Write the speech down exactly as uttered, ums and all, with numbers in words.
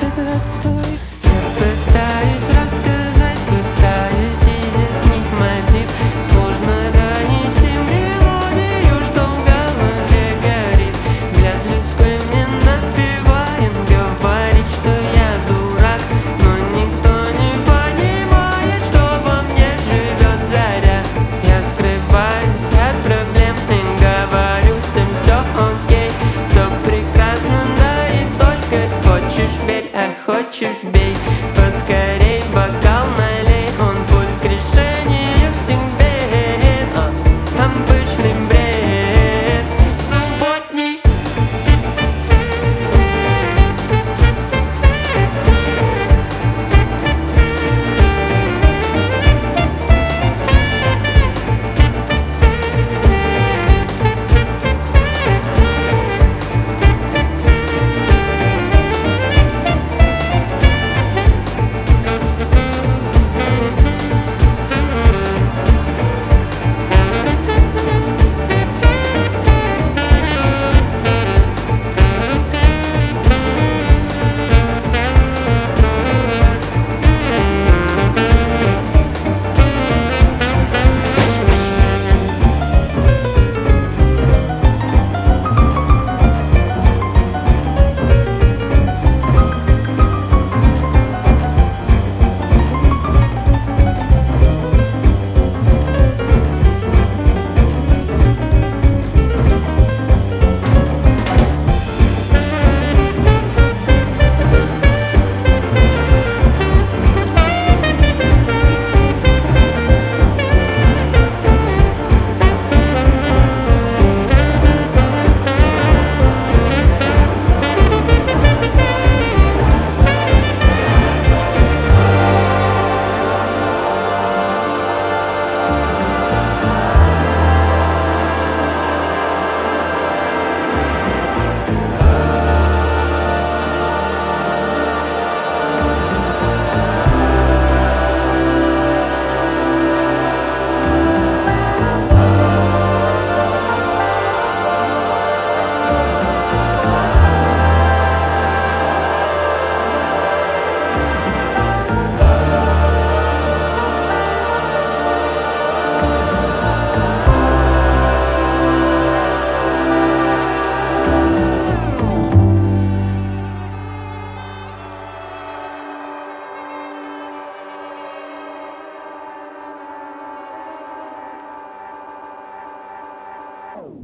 этот отстой. Я пытаюсь рассказать, пытаюсь изъяснить мотив. Сложно донести мелодию, что в голове горит. Взгляд людской мне напевает, говорит, что я дурак. Но никто не понимает, что во мне живет заря. Я скрываюсь от проблем и говорю всем все окей. Все прекрасно, да и только хочешь верь, а хочешь бей. Поскорей бокал налей, он пусть к решению всех бед. А, обычный бред, субботний.